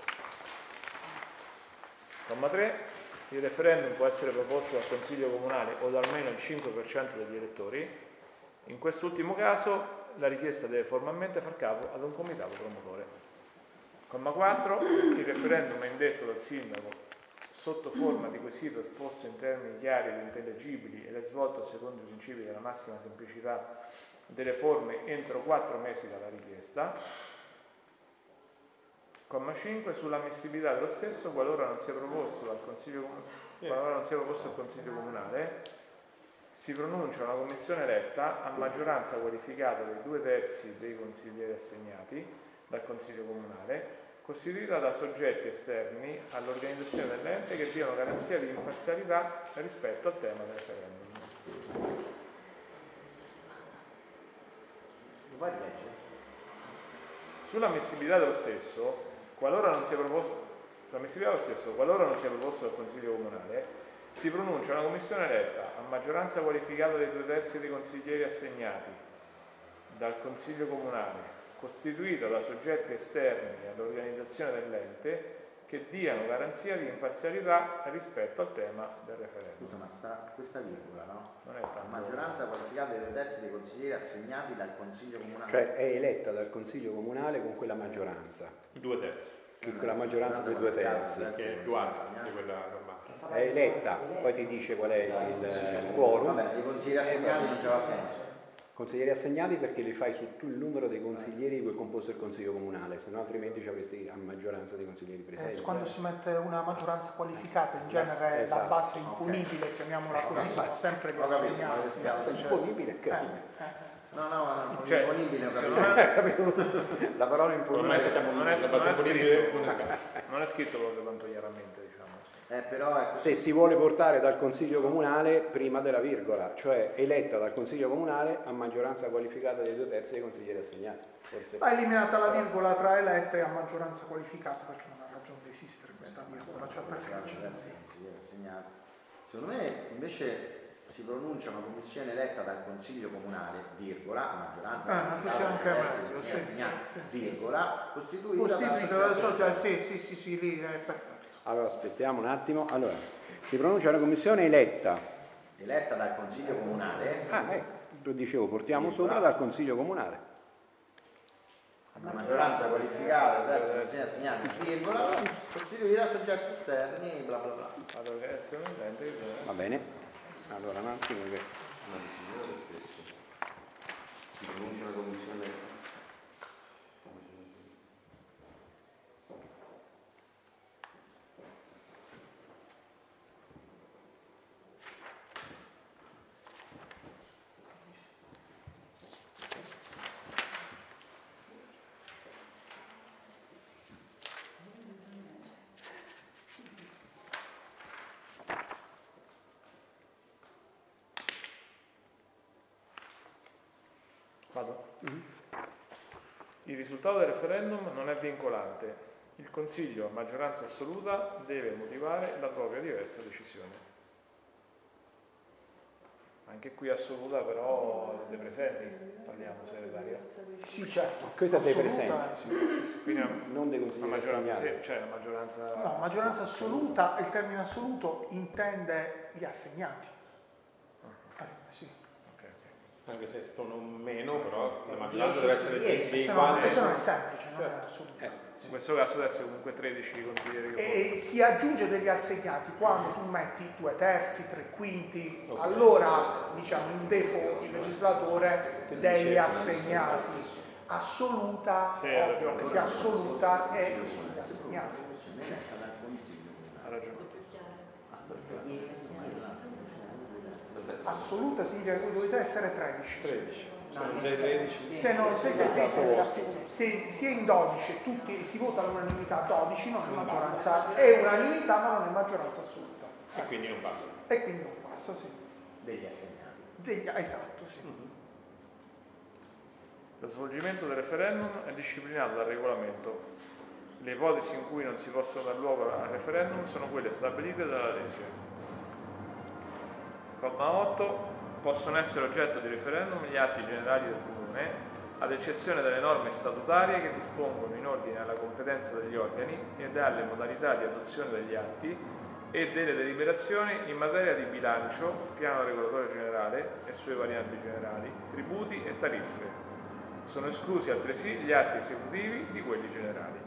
Comma tre. Il referendum può essere proposto dal Consiglio Comunale o da almeno il cinque per cento degli elettori. In quest'ultimo caso la richiesta deve formalmente far capo ad un comitato promotore. Comma quattro. Il referendum è indetto dal sindaco sotto forma di quesito esposto in termini chiari ed intellegibili ed è svolto secondo i principi della massima semplicità delle forme entro quattro mesi dalla richiesta. Comma cinque. Sull'ammissibilità dello stesso, qualora non sia proposto dal Consiglio Comunale, qualora non sia proposto dal Consiglio Comunale, si pronuncia una commissione eletta a maggioranza qualificata dei due terzi dei consiglieri assegnati dal Consiglio Comunale, costituita da soggetti esterni all'organizzazione dell'ente che diano garanzia di imparzialità rispetto al tema del referendum. Sull'ammissibilità dello stesso, qualora non sia proposto, l'ammissibilità dello stesso, qualora non sia proposto dal Consiglio Comunale, si pronuncia una commissione eletta a maggioranza qualificata dei due terzi dei consiglieri assegnati dal Consiglio Comunale, costituita da soggetti esterni all'organizzazione dell'ente che diano garanzia di imparzialità rispetto al tema del referendum. Scusa, ma sta questa virgola, no? Non è tanto. Maggioranza qualificata dei due terzi dei consiglieri assegnati dal Consiglio Comunale. Cioè è eletta dal Consiglio Comunale con quella maggioranza. Due terzi. Con quella maggioranza dei due terzi. Che è più alta di quella normale. È eletta, poi ti dice qual è il quorum. Vabbè, i consiglieri assegnati non c'aveva senso. Consiglieri assegnati perché li fai su tutto il numero dei consiglieri di cui è composto il Consiglio Comunale, se no altrimenti ci avresti a maggioranza dei consiglieri presenti. Eh, quando si mette una maggioranza qualificata, in genere esatto. la base imponibile, okay. Chiamiamola così, sono sempre gli assegnati. Imponibile, eh, eh. No, no, no, cioè, imponibile, ho capito. La parola imponibile non è, non è scritto, non è scritto proprio tanto chiaramente, diciamo. Eh, però è se si vuole portare dal Consiglio Comunale prima della virgola, cioè eletta dal Consiglio Comunale a maggioranza qualificata dei due terzi dei consiglieri assegnati. Forse. Va eliminata la virgola tra eletta e a maggioranza qualificata perché non ha ragione di esistere questa virgola. Cioè assegnati. Secondo me invece si pronuncia una commissione eletta dal Consiglio Comunale, virgola, a maggioranza ah, qualificata dei consiglieri assegnati, virgola, costituita, costituita da società. Sì, sì, sì, sì, lì è perfetto. Allora aspettiamo un attimo. Allora, si pronuncia una commissione eletta. Eletta dal Consiglio Comunale. Ah, eh, dicevo, portiamo sopra dal Consiglio Comunale. La maggioranza qualificata verso i consiglieri assegnati, virgola, costituita da soggetti esterni, bla bla bla. Va bene. Allora un attimo che. Si pronuncia una commissione. Vado? Mm-hmm. Il risultato del referendum non è vincolante. Il Consiglio, a maggioranza assoluta, deve motivare la propria diversa decisione. Anche qui assoluta, però dei presenti parliamo, segretaria. Sì, certo. Cosa dei Assoluta, presenti? sì, sì, sì. Quindi Non dei la consiglieri maggioranza, assegnati. sì, cioè la maggioranza... No, maggioranza assoluta, il termine assoluto intende gli assegnati. Eh, sì. Okay, okay. Anche se sono meno, però la maggioranza deve essere dieci, dei Se no, quali... questo non è semplice, non è Certo. assoluto. Eh, In questo caso deve essere comunque tredici consiglieri che E si aggiunge degli assegnati quando tu metti due terzi, tre quinti, allora diciamo in default il legislatore degli assegnati. Assoluta, Sì, ha ovvio ragione. che sia assoluta e gli assegnati. ha ragione. Assoluta significa che dovete essere tredici. tredici. Sono già i tredici. Se non siete se, se, se si è in dodici e tutti si vota all'unanimità dodici non è maggioranza, è unanimità ma non è maggioranza assoluta. E quindi non basta. E quindi non passa, sì. Degli assegnati. Degli, esatto, sì. Lo svolgimento del referendum è disciplinato dal regolamento. Le ipotesi in cui non si possono dar luogo al referendum sono quelle stabilite dalla legge. Comma otto. Possono essere oggetto di referendum gli atti generali del Comune, ad eccezione delle norme statutarie che dispongono in ordine alla competenza degli organi ed alle modalità di adozione degli atti e delle deliberazioni in materia di bilancio, piano regolatore generale e sue varianti generali, tributi e tariffe. Sono esclusi altresì gli atti esecutivi di quelli generali.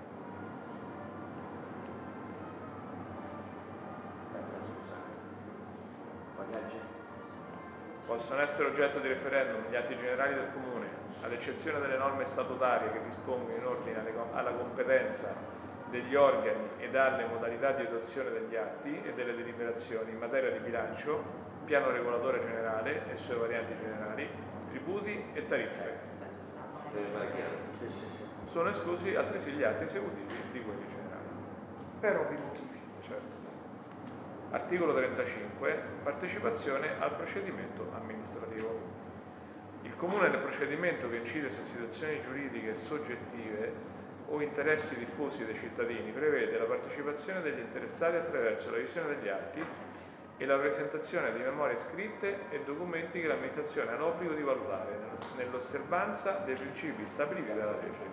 Aspetta, scusa. Pagaggi. Possono essere oggetto di referendum gli atti generali del Comune, ad eccezione delle norme statutarie che dispongono in ordine alle, alla competenza degli organi ed alle modalità di adozione degli atti e delle deliberazioni in materia di bilancio, piano regolatore generale e sue varianti generali, tributi e tariffe. Deve fare chiaro. Sì, sì, sì. Sono esclusi altresì gli atti esecutivi di quelli generali. Per ovvi motivi. Certo. Articolo trentacinque. Partecipazione al procedimento amministrativo. Il Comune nel procedimento che incide su situazioni giuridiche soggettive o interessi diffusi dei cittadini prevede la partecipazione degli interessati attraverso la visione degli atti e la presentazione di memorie scritte e documenti che l'amministrazione ha l'obbligo di valutare nell'osservanza dei principi stabiliti dalla legge.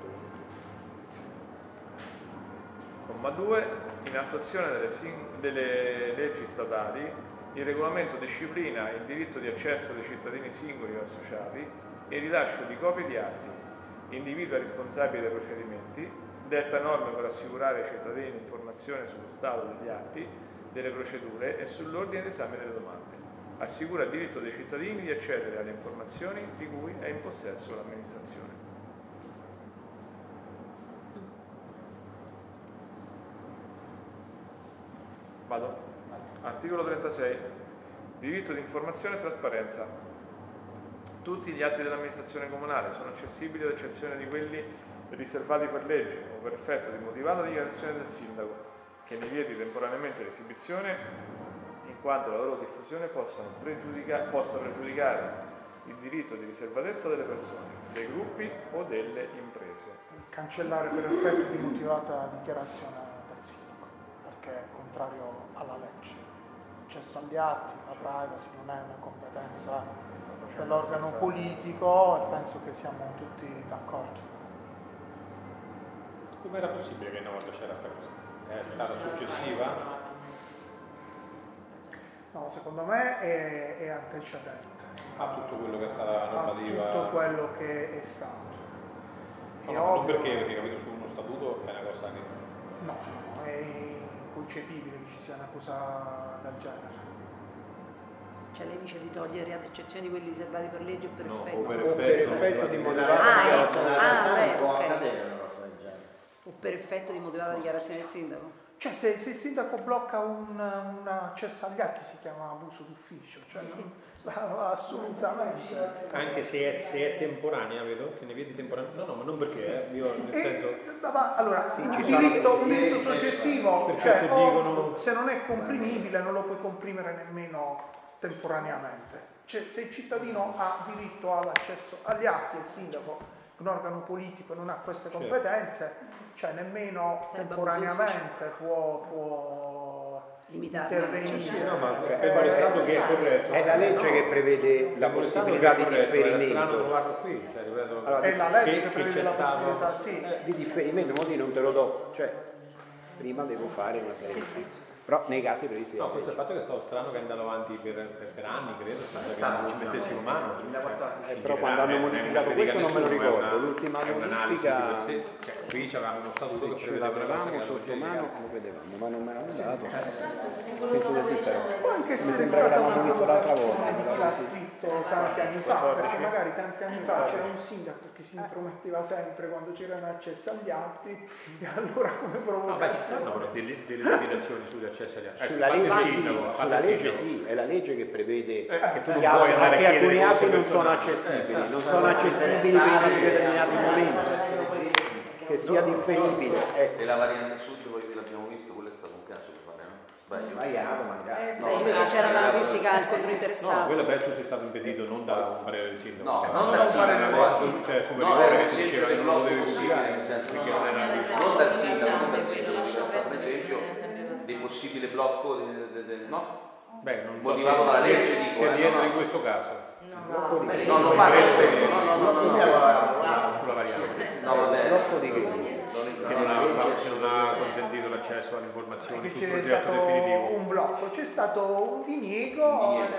Comma due. In attuazione delle, delle leggi statali, il regolamento disciplina il diritto di accesso dei cittadini singoli o associati e il rilascio di copie di atti, individua i responsabili dei procedimenti, detta norme per assicurare ai cittadini informazione sullo stato degli atti, delle procedure e sull'ordine d'esame delle domande. Assicura il diritto dei cittadini di accedere alle informazioni di cui è in possesso l'amministrazione. Vado. Articolo trentasei. Diritto di informazione e trasparenza. Tutti gli atti dell'amministrazione comunale sono accessibili ad eccezione di quelli riservati per legge o per effetto di motivata dichiarazione del sindaco, che ne vieti temporaneamente l'esibizione, in quanto la loro diffusione possano pregiudica- possa pregiudicare il diritto di riservatezza delle persone, dei gruppi o delle imprese. Cancellare per effetto di motivata dichiarazione del sindaco, perché è contrario alla legge. L'accesso agli atti, la privacy non è una competenza dell'organo politico e penso che siamo tutti d'accordo. Come era possibile che una volta c'era questa cosa? È stata successiva? No, secondo me è, è antecedente A tutto quello che è stata la a normativa? tutto quello che è stato. No, È no, non ovvio- perché, perché capito, su uno statuto è una cosa che... No, no, è inconcepibile che ci sia una cosa del genere. Cioè lei dice di togliere ad eccezione di quelli riservati per legge o per No, effetto. o per O per effetto, effetto di Ah, motivata ecco. dichiarazione. Ah, beh, Non può ok. accadere una cosa del genere. O per effetto di motivata dichiarazione del sindaco. Cioè se, se il sindaco blocca un, un accesso agli atti si chiama abuso d'ufficio, cioè Sì, non- assolutamente. Anche se è, se è temporanea, vedo, che ne vedi temporanea. No, no, ma non perché, eh, io nel E- senso... ma- ma allora, Sì, un ci diritto, sono un dei diritto ieri soggettivo, perché cioè, se o dicono- se non è comprimibile non lo puoi comprimere nemmeno temporaneamente. Cioè, se il cittadino ha diritto all'accesso agli atti e il sindaco, un organo politico, non ha queste competenze, cioè nemmeno Sarebbe temporaneamente può, può limitare interventi. Sì, no, ma fermo restando che è corretto. È la legge che prevede la possibilità di differimento. Qui, cioè, ripeto, Allora, È la legge che- che che prevede c'è la stato- possibilità, sì, sì. Di differimento, ma io non te lo do, cioè prima devo fare una serie di però nei casi previsti no, dalla questo è il legge. fatto che è stato strano che è andato avanti per, per, per anni, credo, senza che non ci mettessimo mano. Eh, In però quando generale, hanno non è modificato una questo non me lo critica ricordo, nessuno, l'ultima è un'analisi modifica di per sé. Cioè, qui c'avevamo uno statuto se che ce prevedeva una cosa l'avevamo che era sotto legge mano legale. lo vedevamo, ma non me l'hanno dato. Penso di sì, però. Può anche Mi essere sembra che stata l'avevamo una visto l'altra provocazione volta. di chi l'ha scritto tanti anni fa, perché magari tanti anni fa c'era un sindaco che si intrometteva sempre quando c'erano accesso agli atti e allora come No, beh, ci provocazione. stanno però delle, delle limitazioni sugli accessi agli atti. Ecco, Sulla a parte il legge, sì, sindaco, a parte sulla il legge sindaco. sì, è la legge che prevede Eh, che tu non che, puoi andare a che chiedere alcuni cose atti non sono personali. accessibili, Eh, non esatto. sono accessibili in determinati momenti, che sia differibile. Ecco. E la variante sud, voi che l'abbiamo visto, quello è stato un caso per fare, no? Sbaglio? Sbagliato magari. Sì, perché c'era la notifica al No, controinteressato. quello beh, tu sei stato impedito non da un parere del sindaco. No, Eh, non da dal un parere sindaco, del- cioè no, superiore era che un si esempio diceva che del non lo blocco devi possibile, pubblicare, nel senso perché no, non era non dal sindaco, non dal sindaco, c'era stato l'esempio di possibile blocco del, del, del- no? Beh, non so motivato se- dalla se- legge, dico, se eh, rientra no, no. in questo caso. No, non parlo di questo, no, no, no, no, no. Sulla variante. No, vabbè. Blocco di che? Che non ha, che non ha consentito l'accesso alle informazioni Che sul c'è progetto stato definitivo. un blocco, c'è stato un diniego, Un diniego.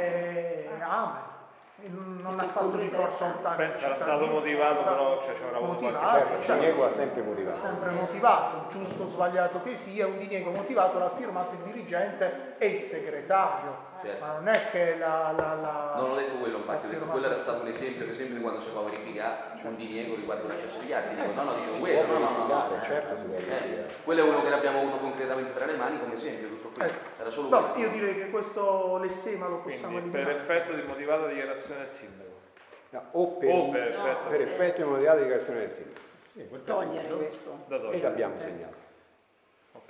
e amen. Non ha fatto ricorso a un tanto. Beh, sarà stato motivato, però cioè, ci avrà avuto qualche Motivato, Certo, il cioè, diniego ha sempre motivato. sempre motivato, giusto o sbagliato che sia, un diniego motivato l'ha firmato il dirigente e il segretario. Certo. Ma non è che la... la, la Non ho detto quello, infatti, ho l'ha detto firmato- quello era stato un esempio, per esempio, di quando si fa verificare un diniego riguardo l'accesso agli atti. Dico, no, no, dicevo quello, no, no, no, no. Certo, si può Eh, verificare. quello è uno che l'abbiamo avuto concretamente tra le mani come esempio, tutto qui. Eh, Era solo No, questo. io direi che questo lessema lo possiamo Quindi per eliminare. effetto di motivata dichiarazione del sindaco. No, o per, O per effetto per effetto di motivata dichiarazione del sindaco. Sì, quel pezzo Togliere no? questo. da E togliere. l'abbiamo segnato. Ok.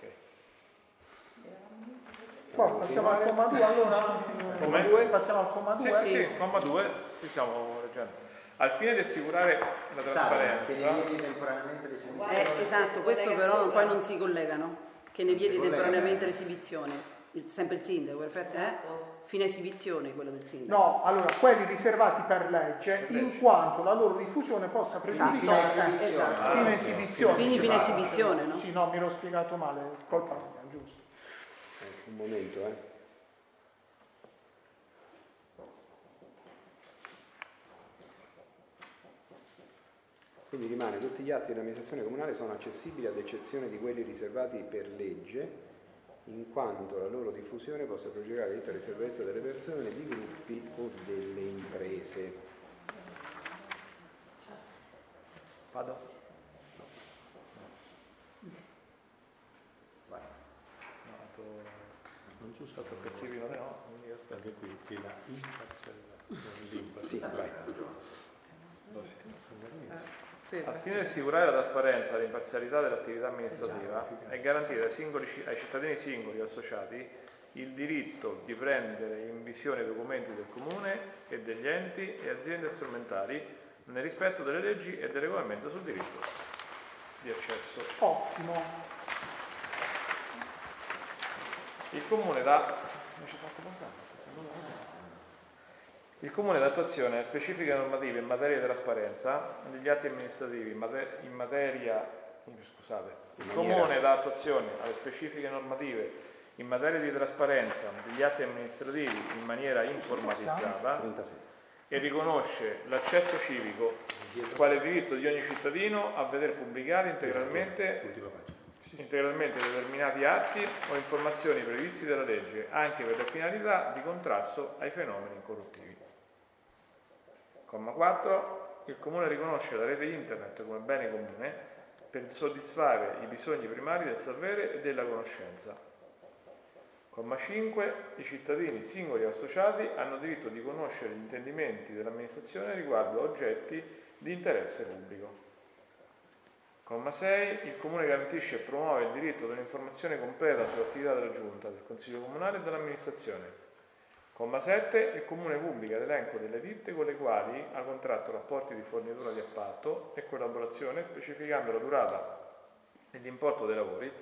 Poi passiamo al comma due, allora. Com'è? due, passiamo al comma Sì, due. sì, sì, comma due, sì, stiamo leggendo. Al fine di assicurare la Che ne trasparenza, vieti temporaneamente l'esibizione. Eh, esatto, questo però poi non si collegano. Che ne vieti temporaneamente l'esibizione. Il- sempre il sindaco, perfetto? Eh? Fine esibizione quello del sindaco. No, allora, quelli riservati per legge, in quanto la loro diffusione possa pregiudicare Esatto. fine esibizione. Quindi fine esibizione, no? Sì, no, mi ero spiegato male, colpa mia, giusto. Un momento, eh. Quindi rimane, tutti gli atti dell'amministrazione comunale sono accessibili ad eccezione di quelli riservati per legge, in quanto la loro diffusione possa procurare tutta riservatezza delle persone, di gruppi o delle imprese. Vado? Vai. Non so se che si viene no, quindi aspetta. anche qui, qui la imparzialità, non l'imparzialità. Sì, vai. Al fine di assicurare la trasparenza e l'imparzialità dell'attività amministrativa è garantire ai, singoli, ai cittadini singoli associati il diritto di prendere in visione i documenti del comune e degli enti e aziende strumentali nel rispetto delle leggi e del regolamento sul diritto di accesso. Ottimo. Il comune dà Il Comune dà attuazione a specifiche normative in materia di trasparenza degli atti amministrativi in, mater- in materia scusate, il Comune dà attuazione alle specifiche normative in materia di trasparenza degli atti amministrativi in maniera informatizzata e riconosce l'accesso civico quale diritto di ogni cittadino a veder pubblicare integralmente integralmente determinati atti o informazioni previsti dalla legge anche per le finalità di contrasto ai fenomeni corruttivi. Comma quattro. Il Comune riconosce la rete internet come bene comune per soddisfare i bisogni primari del sapere e della conoscenza. Comma cinque. I cittadini singoli e associati hanno diritto di conoscere gli intendimenti dell'amministrazione riguardo a oggetti di interesse pubblico. Comma sei. Il Comune garantisce e promuove il diritto ad un'informazione completa sull'attività della Giunta, del Consiglio Comunale e dell'amministrazione. Comma sette. Il Comune pubblica l'elenco delle ditte con le quali ha contratto rapporti di fornitura di appalto e collaborazione, specificando la durata e l'importo dei lavori,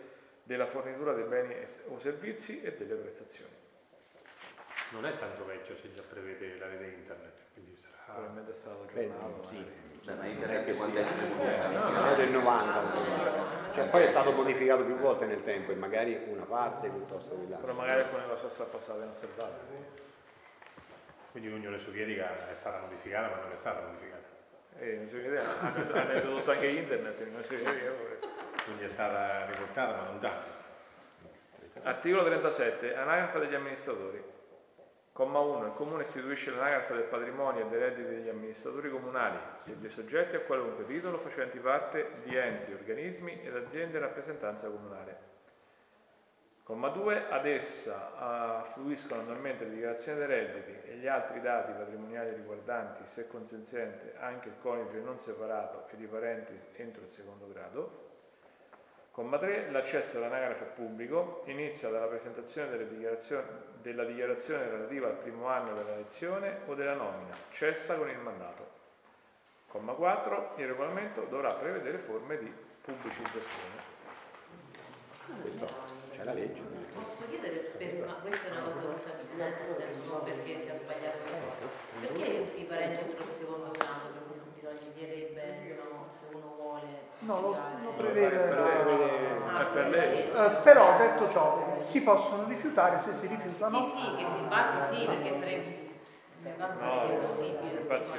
della fornitura dei beni o servizi e delle prestazioni. Non è tanto vecchio se già prevede la rete internet, quindi sarà... Probabilmente è stato aggiornato. Sì. Beh, ma internet è quando è È del novanta, cioè, poi è stato modificato più volte nel tempo e magari una parte piuttosto che l'altra. Però magari alcune cose sono passate inosservate. Quindi l'Unione Sovietica è stata modificata ma non è stata modificata. Eh, non si vede, hanno, hanno introdotto anche internet, non si vede. Quindi è stata riportata ma non tanto. Articolo trentasette, anagrafe degli amministratori. Comma uno. Il Comune istituisce l'anagrafe del patrimonio e dei redditi degli amministratori comunali e dei soggetti a qualunque titolo facenti parte di enti, organismi ed aziende in rappresentanza comunale. Comma due. Ad essa affluiscono annualmente le dichiarazioni dei redditi e gli altri dati patrimoniali riguardanti, se consenziente, anche il coniuge non separato ed i parenti entro il secondo grado. Comma tre. L'accesso all'anagrafe pubblico inizia dalla presentazione delle dichiarazioni, della dichiarazione relativa al primo anno della elezione o della nomina, cessa con il mandato. Comma quattro. Il regolamento dovrà prevedere forme di pubblicizzazione. Questo c'è la legge. Posso chiedere, per, ma questa è una cosa tutta mia, nel senso non perché sia sbagliata la cosa, perché i parenti entro il secondo grado che bisognerebbe, no, se uno vuole... No, lo, lo prevede, la... ah, per lei. Eh, però detto ciò, si possono rifiutare se si rifiutano. Sì, sì, che si infatti sì, perché sarebbe, in mio caso sarebbe no, impossibile.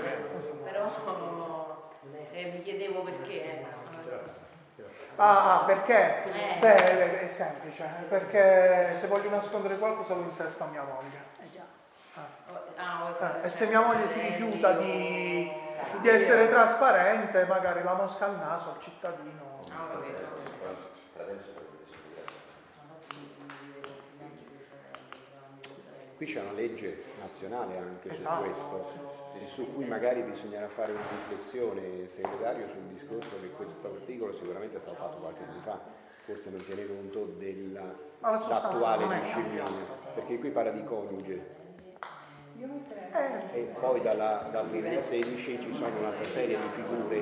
Però eh, mi chiedevo perché. Ah, ah, perché? Eh. Beh, è semplice, perché se voglio nascondere qualcosa lo intesto a mia moglie. Eh già. Ah. Eh, e se mia moglie si rifiuta di, di essere trasparente, magari la mosca al naso al cittadino. Ah, ho capito. Qui c'è una legge nazionale anche esatto, su questo, sì, su cui magari bisognerà fare una riflessione, segretario, sul discorso che questo articolo sicuramente è stato fatto qualche anno fa, forse non tiene conto dell'attuale disciplina, perché qui parla di coniuge. Eh. E poi dalla, dal duemilasedici ci sono un'altra serie di figure,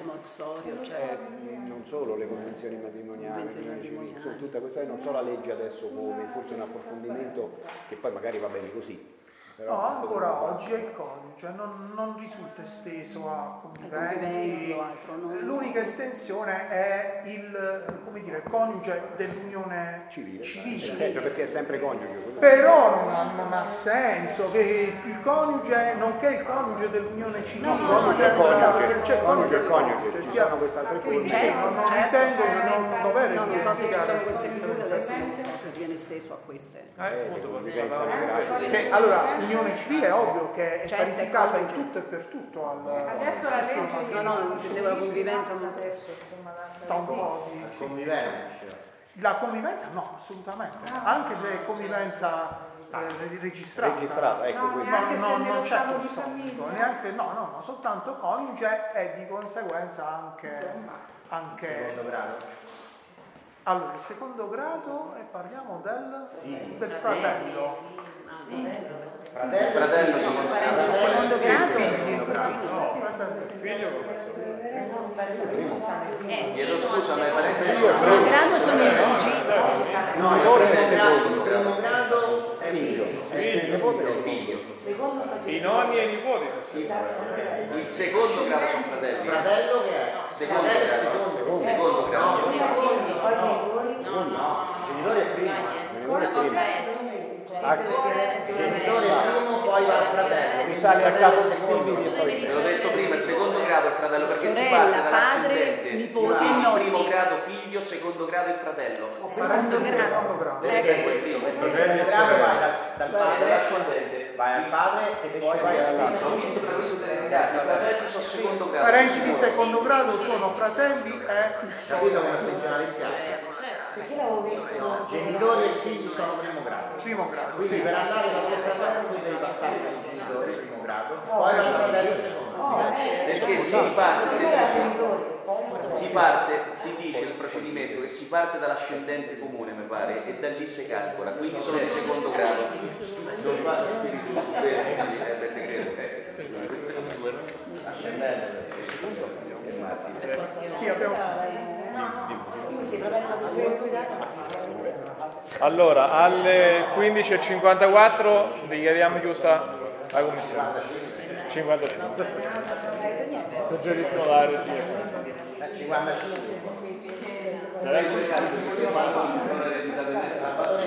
eh, non solo le convenzioni matrimoniali, sono tutta questa, non so la legge adesso come, forse un approfondimento che poi magari va bene così. Però no, ancora oggi è il coniuge, non, non risulta esteso a conviventi. L'unica estensione è il, come dire, coniuge dell'unione civile, civile. Sempre, perché è sempre coniuge. Però non ha, non ha senso che il coniuge, nonché il coniuge dell'unione civile, no, coniuge è coniuge, c'è coniuge è coniuge, sia queste altre quindi forme. sì, non, non ritengo di non dover no, non so se ci sono evidenziare queste figure, adesso non so se viene esteso a queste. Eh, eh, se, allora, l'unione civile è ovvio che è certo, parificata in tutto e per tutto al, adesso la legge no, no, non intendevo la convivenza, ma adesso insomma da un po' di la convivenza. La convivenza no, assolutamente, anche se è convivenza eh, registrata. Registrata, ecco, no, questo. neanche no, se no, nello non c'è stato di questo famiglia. neanche, no, no, no, soltanto coniuge e di conseguenza anche, anche secondo grado. Allora, il secondo grado e parliamo del, del fratello. Fratello, fratello, secondo grado. Secondo grado? Figlio professore. Eh, Chiedo scusa, ma i parenti secondo grado sono i cugini. No, il primo grado, primo grado è figlio. figlio. Secondo I nonni e i nipoti sono sempre. Il secondo grado sono fratelli. Fratello che è? Secondo Fratello è grado. secondo. Secondo grado. Secondo. Poi genitori? No, no, Genitori è primo. una cosa è tu, Genitore primo, poi va al fratello. Risale a capo secondo. Ve l'ho detto prima, il secondo grado il fratello perché si Sorella, parte padre, dall'ascendente. nipote, Quindi nonni. primo grado figlio, secondo grado il fratello. Secondo grado. Deve essere il primo. Il primo grado vai dal, dal padre, Dall'ascendente. vai al padre e poi vai all'altro. Ho visto per questo delegato, i fratelli sono secondo grado. Parenti di secondo grado sono fratelli e Capito come funziona l'I Perché l'avevo visto? Genitori e figli sono primo grado. primo grado. Quindi per andare da tuo fratello tu devi passare per il genitore primo grado, poi dal fratello secondo. Perché si parte, si Prima era dice, genitori, poi si parte, si dice il procedimento che si parte dall'ascendente comune, mi pare, e da lì si calcola, quindi sono di secondo grado. Non faccio spirito per credo. Ascendente. Sì, abbiamo quindi si tratta di seguire Allora, alle quindici e cinquantaquattro dichiariamo chiusa la commissione. cinquantacinque. Suggerisco la regia. cinquantacinque.